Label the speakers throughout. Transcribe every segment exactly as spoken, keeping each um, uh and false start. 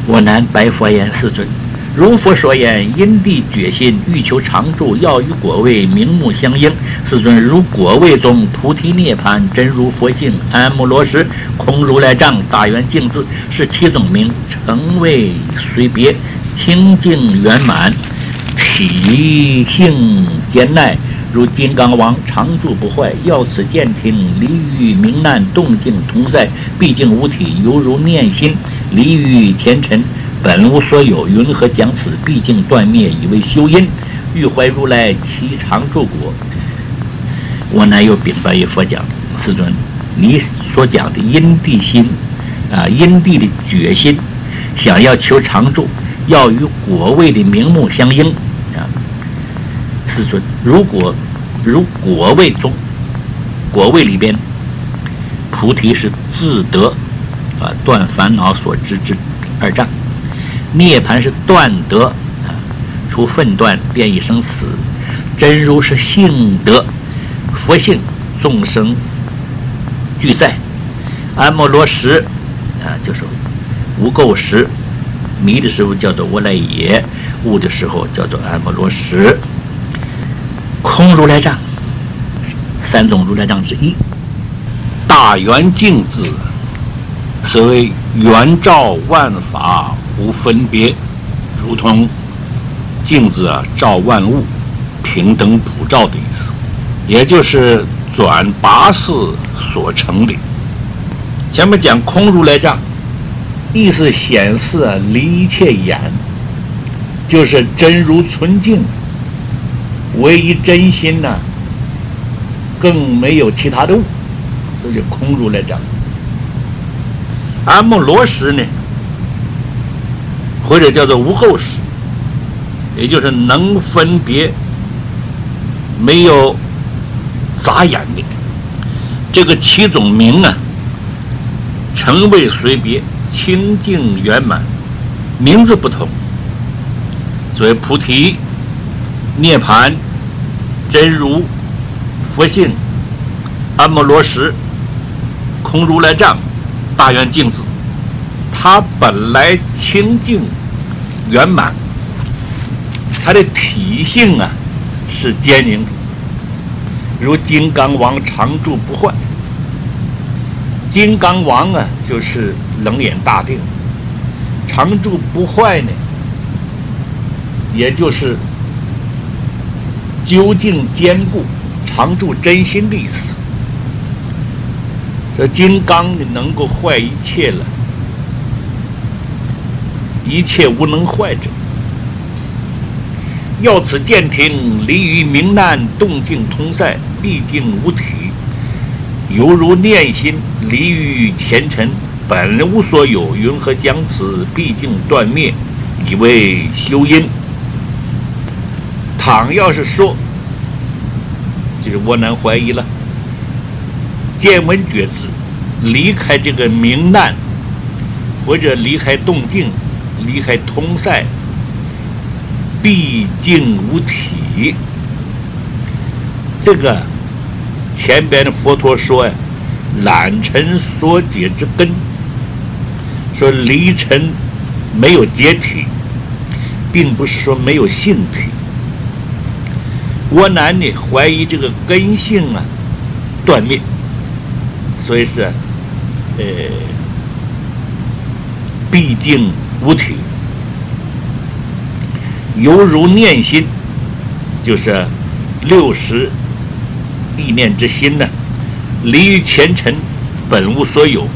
Speaker 1: 我南白佛言：世尊，如佛所言，因地决心，欲求常住，要与果位名目相应。世尊，如果位中菩提涅槃，真如佛性，安摩罗什，空如来藏，大圆净智，是七种名，成为随别，清净圆满，体性坚耐，如金刚王，常住不坏。要此见听，离于明难，动静同在，毕竟无体，犹如念心，离于前尘，本无所有。云何讲此？毕竟断灭，以为修因。欲怀如来，其常住果。我南又禀白于佛讲：世尊，你所讲的因地心啊，因地的决心，想要求常住，要与果位的名目相应啊。世尊，如果如果位中，果位里边，菩提是自得啊，断烦恼所知之二障；涅槃是断得啊，除分断变异生死；真如是性德，佛性众生俱在；安摩罗什啊，就是无垢时，迷的时候叫做我来也，悟的时候叫做安摩罗什。空如来藏，三种如来藏之一。大圆净智，可谓圆照万法无分别，如同镜子啊照万物，平等普照的意思，也就是转八识所成的。前面讲空如来藏，意思显示啊离一切眼，就是真如纯净，唯一真心呢、啊，更没有其他的物，这就空如来藏。安摩罗什呢，或者叫做无垢识，也就是能分别，没有杂眼的。这个七种名啊，成为随别，清净圆满，名字不同，所以菩提、涅槃、真如、佛性、安摩罗什、空如来藏、大圆净智，它本来清净圆满，它的体性啊是坚宁，如金刚王常住不坏。金刚王啊就是冷眼大定，常住不坏呢，也就是究竟坚固，常住真心的意思。这金刚能够坏一切了，一切无能坏者。要此见听，离于明难，动静同在，毕竟无体，犹如念心，离于前尘，本无所有。云何讲此？毕竟断灭，以为修因。倘要是说，就是我难怀疑了，见闻觉知离开这个明难，或者离开动静，离开通塞，毕竟无体。这个前边的佛陀说呀，懒尘所解之根，说离尘没有解体，并不是说没有性体。我难呢怀疑这个根性啊断灭，所以是呃毕竟无体，犹如念心，就是六十意念之心呢，离于前尘，本无所有。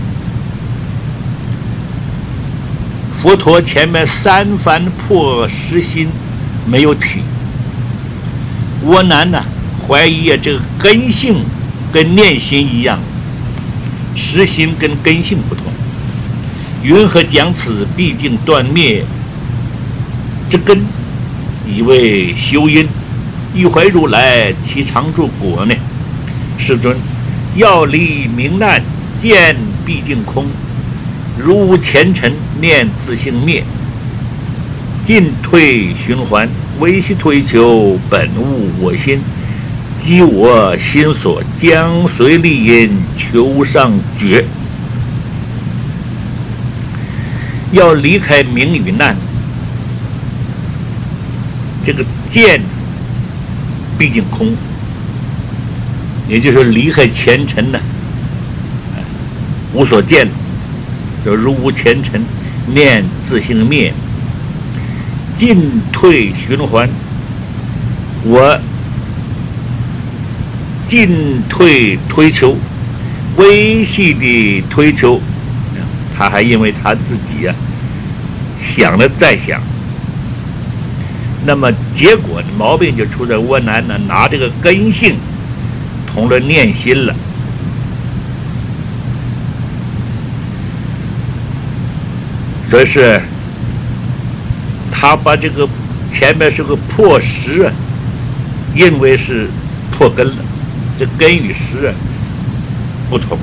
Speaker 1: 佛陀前面三番破实心没有体，我难呢怀疑啊这个根性跟念心一样，实心跟根性不同。云何讲此？毕竟断灭之根，以为修因。欲怀如来，其常住果呢？世尊，要离明难，见毕竟空，如无前尘，念自性灭，进退循环，唯系推求，本无我心。即我心所，将随利因，求上觉。 要离开名与难，这个见毕竟空，也就是离开前尘呢，无所见，就如无前尘，念自性灭，进退循环。我进退推求，微细的推求，他还因为他自己呀、啊、想了再想，那么结果毛病就出在窝囊呢，拿这个根性同了念心了。所以是他把这个前面是个破实啊，认为是破根了，这根与实啊不同。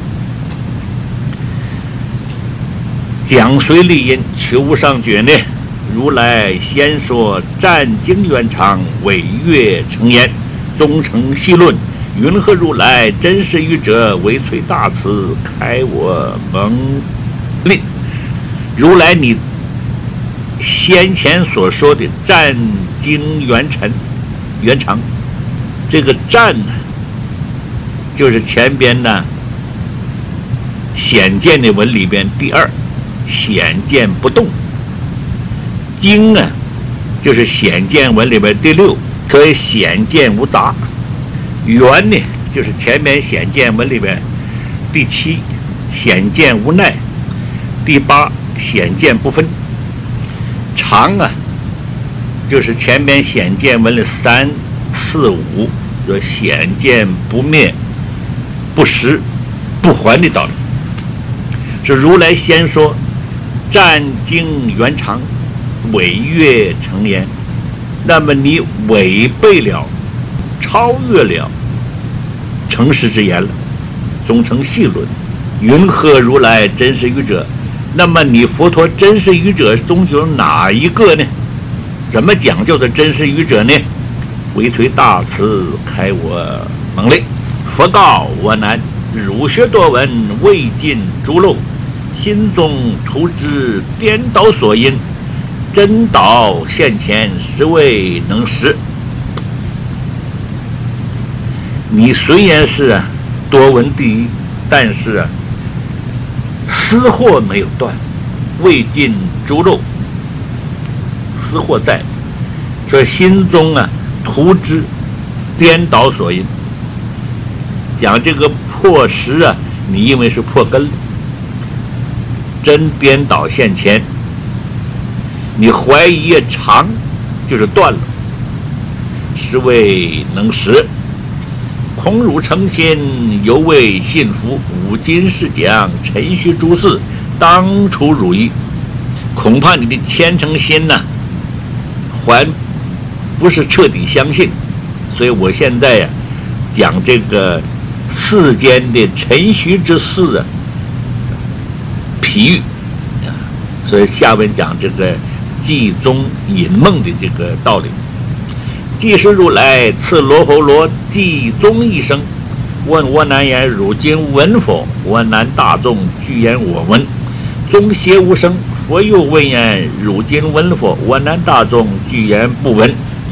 Speaker 1: 讲随立因，求上觉呢，如来先说战经圆长，伟越成言，终成细论。云何如来真实语者，为摧大慈，开我蒙令。如来你先前所说的战经圆陈圆长，这个战呢，就是前边呢显见的文里边第二，显见不动。经呢，就是显见文里边第六，所以显见无杂。圆呢，就是前面显见文里边第七，显见无奈。第八，显见不分。常啊，就是前面显见文的三四五，说显见不灭、不实、不还的道理。是如来先说战经圆长，违越成言，那么你违背了、超越了诚实之言了，终成细论。云何如来真实语者？那么你佛陀真实语者终究哪一个呢？怎么讲究的真实语者呢？为摧大慈，开我蒙令。佛告我难，汝学多闻，未尽诸漏，心中图之颠倒所因，真导现前，实未能识。你虽然是啊多闻第一，但是啊私货没有断，未尽诸漏，私货在，所以心中啊图之颠倒所因。讲这个破实啊，你因为是破根了，真颠倒现前，你怀疑也长，就是断了，实未能识。空汝诚心，犹未信服。五今是讲陈虚诸事，当初汝意。恐怕你的虔诚心呢、啊，还不是彻底相信。所以我现在呀、啊，讲这个世间的陈虚之事啊，譬喻啊。所以下文讲这个寂中隐梦的这个道理。即是如来赐罗睺罗寂中一生，问我难言，汝今闻否？我难大众具言我闻。中邪无声，佛又问言，汝今闻否？我难大众具言不闻。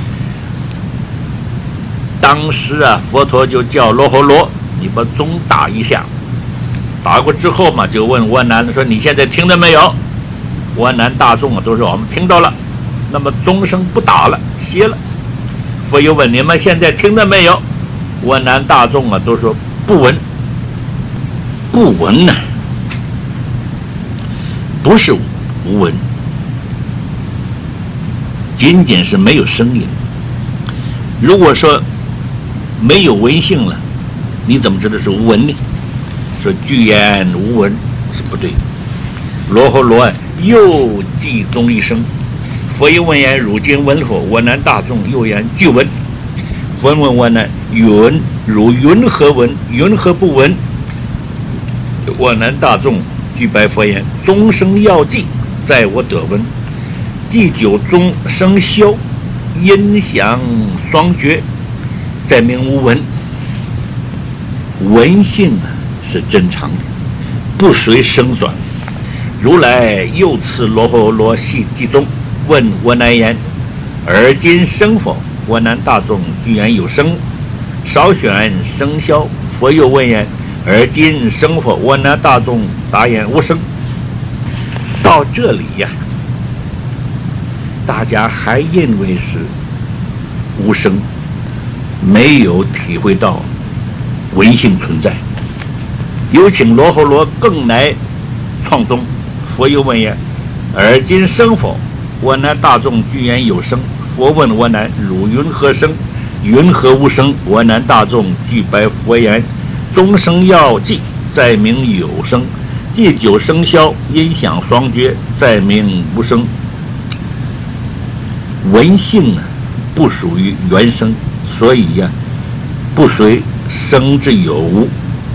Speaker 1: 当时啊，佛陀就叫罗睺罗，你把钟打一下。打过之后嘛，就问我难说：“你现在听到没有？”我难大众啊都说我们听到了。那么钟声不打了，歇了。佛又问你们现在听到没有？我南大众啊都说不闻。不闻呢，不是无闻，仅仅是没有声音。如果说没有闻性了，你怎么知道是无闻呢？说具言无闻是不对的。罗睺罗又寂中一生。佛又问言，汝今闻否？我南大众又言具闻。佛问我南云，汝云何闻？云何不闻？我南大众具白佛言：终生要记，在我得闻。第九中生消，音响双绝，在名无闻。闻性啊是真常的，不随声转。 如来又赐罗睺罗系记中，问我难言：而今生否？我难大众居然有生，少选生消。佛又问言：而今生否？我难大众答言无生。到这里呀、啊，大家还认为是无生，没有体会到唯性存在。有请罗睺罗更来创宗。佛又问言：而今生否？我难大众居然有生。佛问我难：汝云何生？云何无生？我难大众具白佛言：终生要记，在名有生；祭九生消，音响双绝，在名无生。闻性啊，不属于原生，所以呀、啊，不随生之有无。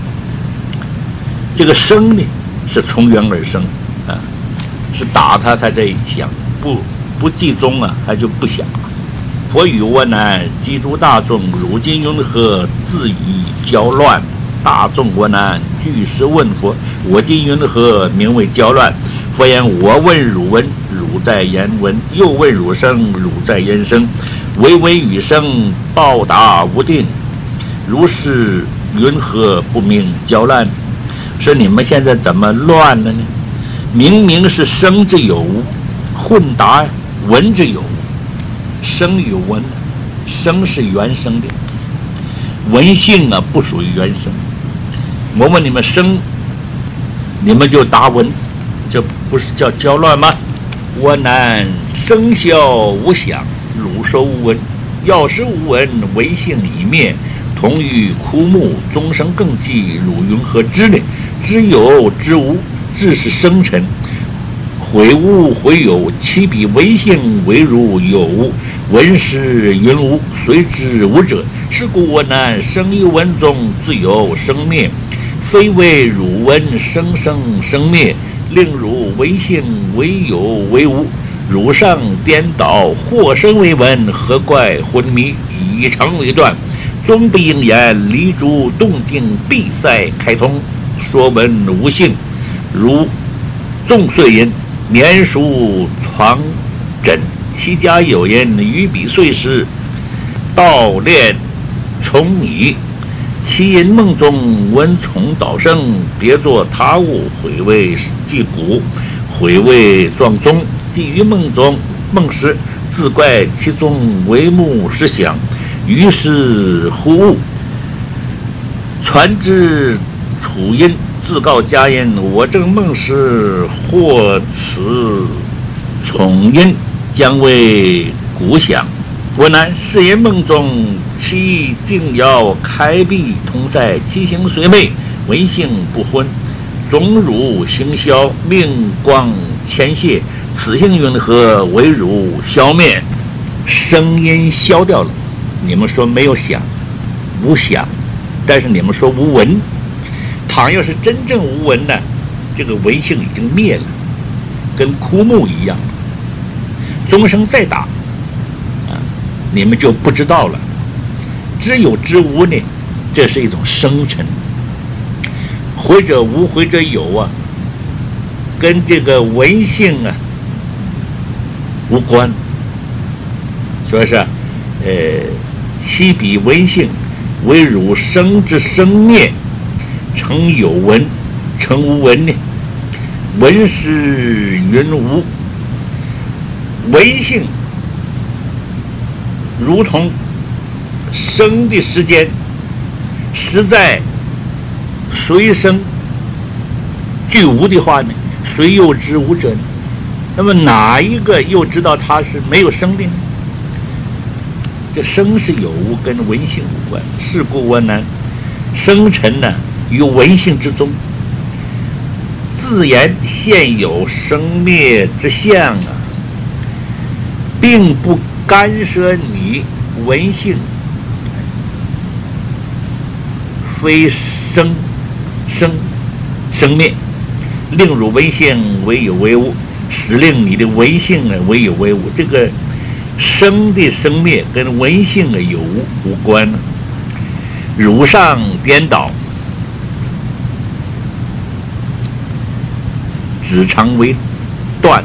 Speaker 1: 这个生呢，是从缘而生啊，是打他才在想，不不记中啊，他就不想。佛语我难，记诸大众，如今云何自以交乱？大众我难，具实问佛：我今云何名为交乱？佛言：我问汝闻，汝在言闻；又问汝生，汝在言生。唯闻与生，报答无定。如是云何不明交乱？说你们现在怎么乱了呢？明明是生之有无，混答闻之有无。生与闻，生是原生的，闻性啊不属于原生。我问你们生，你们就答闻，这不是叫交乱吗？我难生消无想，汝说无闻。要是无闻，唯性已灭，同于枯木，终生更寂。汝云何知呢？知有知无，知是生尘。毁无毁有，其比唯性为如有无。闻是云无，随之无者。是故我难生于闻中，自有生灭。非为汝闻生生生灭，令汝唯性为有为无。汝上颠倒，或生为闻，何怪昏迷？以常为断，终不应言。离诸动静，闭塞开通。说闻无性，如众岁人，年数床枕。其家有人于彼岁时，盗炼虫蚁。其因梦中闻虫倒声，别作他物，毁为祭骨，毁为撞钟。即于梦中梦时，自怪其中为目实想，于是忽悟，传之楚音，自告家人：我正梦时，或此虫音，将为鼓响。我难是因梦中，其定要开闭同在，其行虽昧，闻性不昏。终汝行消，命光前谢。此性云何为汝消灭？声音消掉了，你们说没有响，无响，但是你们说无闻。倘要是真正无闻呢，这个闻性已经灭了，跟枯木一样。钟声再打啊，你们就不知道了。知有知无呢，这是一种生成。回者无，回者有啊，跟这个闻性啊无关。说是呃，其比闻性为汝生之生灭，成有闻，成无闻呢？闻是云无，闻性如同生的时间，实在随生具无的话呢，谁又知无者呢？那么哪一个又知道它是没有生的呢？这生是有无，跟闻性无关。是故我难生成呢于闻性之中，自言现有生灭之相啊，并不干涉你闻性，非生生生灭，令汝闻性为有为无，使令你的闻性呢为有为无。这个生的生灭跟闻性的有无无关呢。汝上颠倒， 子长为断，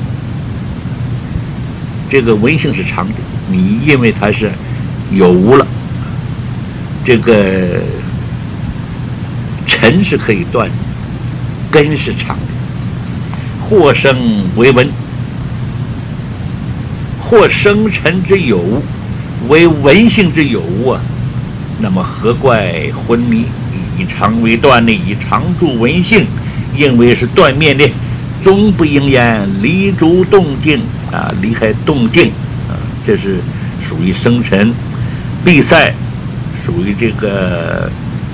Speaker 1: 这个文性是长的，你因为它是有无了，这个尘是可以断，根是长的。或生为文，或生尘之有无为文性之有无啊，那么何怪昏迷？以长为断呢？以长助文性，因为是断面的，终不应言离诸动静啊，离开动静啊，这是属于生尘。闭塞属于这个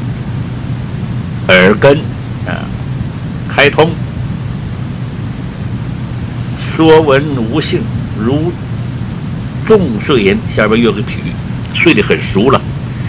Speaker 1: 耳根啊，开通。说文无性，如重睡人，下边有个譬喻，睡得很熟了。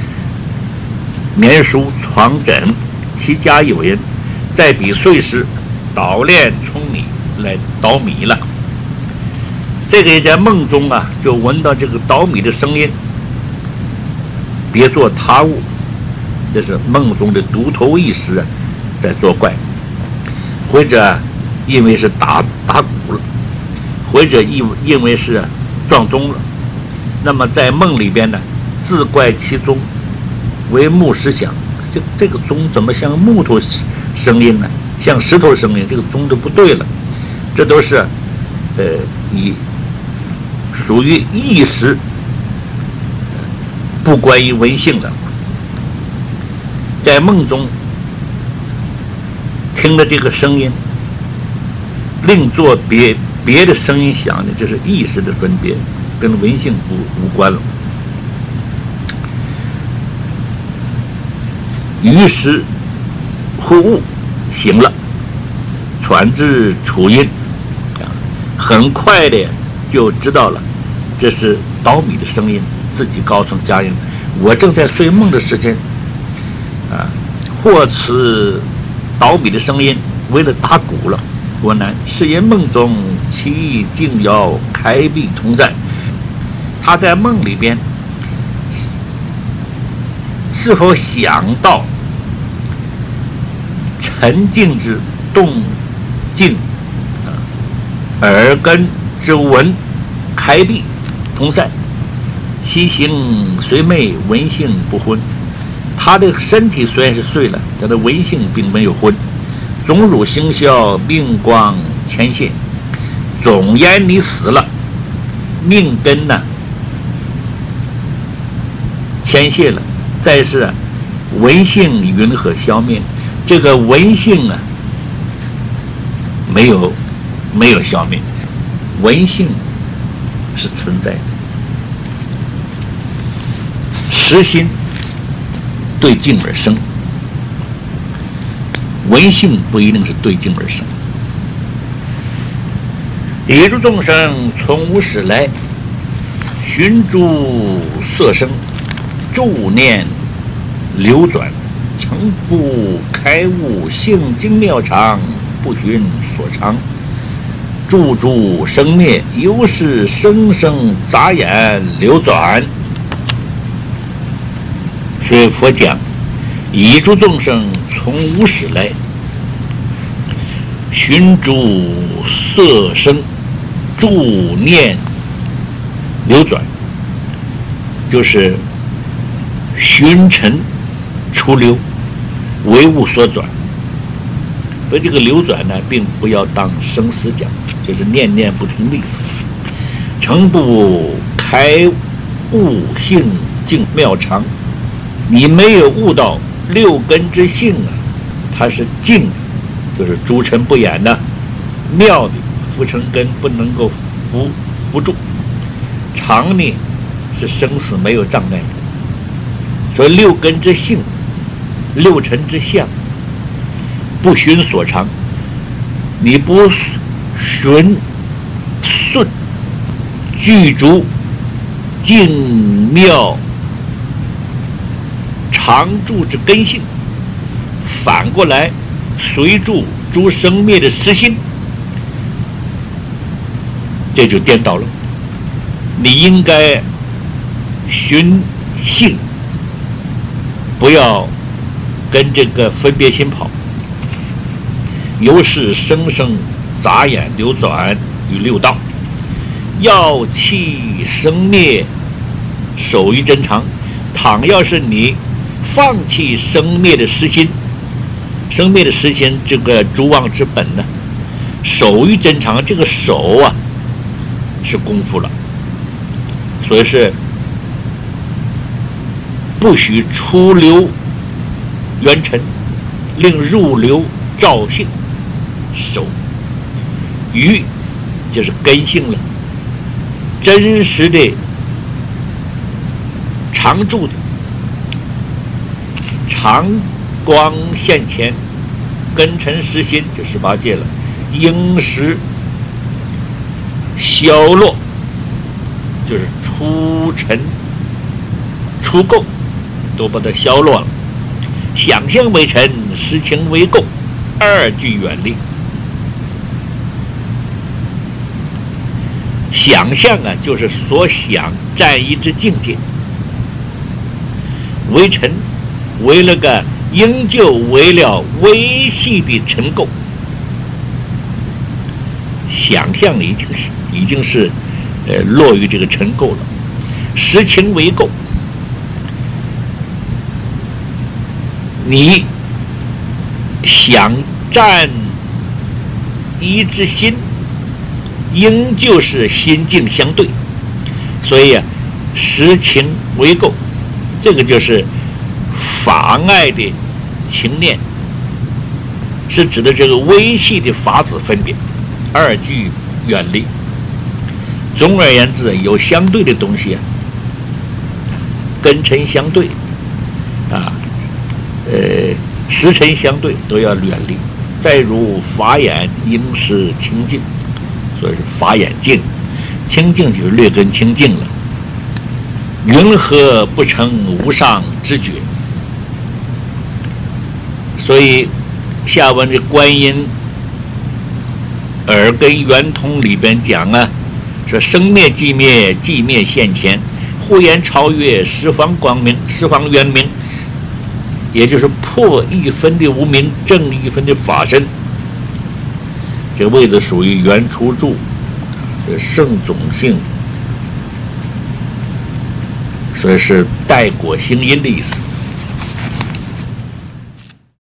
Speaker 1: 眠熟床枕，其家有人，在比睡时捣炼舂米来捣米了。这个在梦中啊，就闻到这个捣米的声音，别做他物，这是梦中的独头意识啊，在作怪，或者因为是打打鼓了，或者因因为是撞钟了，那么在梦里边呢，自怪其钟为木石响，这这个钟怎么像木头声音呢？像石头声音，这个钟就不对了。这都是呃以属于意识，不关于文性的。在梦中听了这个声音，另做别别的声音响的，这是意识的分别，跟文性无无关了。于是忽悟醒了，传至楚音，很快的就知道了，这是捣米的声音，自己告诉家人，我正在睡梦的时间啊，或此捣米的声音为了打鼓了。果然是因梦中其意竟要开闭同在，他在梦里边是否想到沉静之动静，耳根之闻开闭同在，其形虽昧，文性不昏。他的身体虽然是睡了，他的文性并没有昏。种乳星消，命光前现。总言你死了，命根呢牵线了，再是文性云何消灭？这个文性啊，没有没有消灭，文性是存在的。实心对境而生，文性不一定是对境而生。宇诸众生从无始来，寻诸色声，助念流转，成不开悟，性精妙常，不寻所长。诸诸生灭，由是生生杂眼流转。所以佛讲，宇诸众生从无始来，寻诸色声，助念流转，就是寻尘出流，为物所转。所以这个流转呢，并不要当生死讲，就是念念不停力。成不开悟，性净妙常。你没有悟到六根之性啊，它是净的，就是诸尘不染的，妙的，浮尘根不能够扶扶住。常呢是生死没有障碍的，所以六根之性，六尘之相，不寻所长。你不寻顺具足净妙常住之根性，反过来随住诸生灭的实心，这就颠倒了。你应该寻性，不要跟这个分别心跑。由是生生眨眼流转与六道。要弃生灭，守于真常。倘要是你放弃生灭的实心，生灭的实心这个诸妄之本呢，守于真常，这个守啊是功夫了，所以是不许出流元尘，令入流照性，守于就是根性了，真实的常住的常光现前，根尘实心就十八界了，应时消落就是出尘出垢，都把它消落了。想象为尘，实情为垢，二俱远离。想象啊，就是所想占一之境界，为尘，为了个应就为了微细的尘垢。想象已经是已经是呃落于这个尘垢了，实情为垢。你想占一之心，应就是心境相对，所以啊，实情为垢，这个就是法爱的情念，是指的这个微细的法子分别，二俱远离。总而言之，有相对的东西啊，根尘相对啊，呃，时辰相对，都要远离。再如法眼应是清净，所以是法眼净，清净就是劣根清净了。云何不成无上之觉？所以下文的观音耳根圆通里边讲啊，说生灭寂灭，寂灭现前，忽然超越十方光明，十方圆明，也就是破一分的无明，正一分的法身。这个位置属于原初住，这圣种性，所以是带果行因的意思。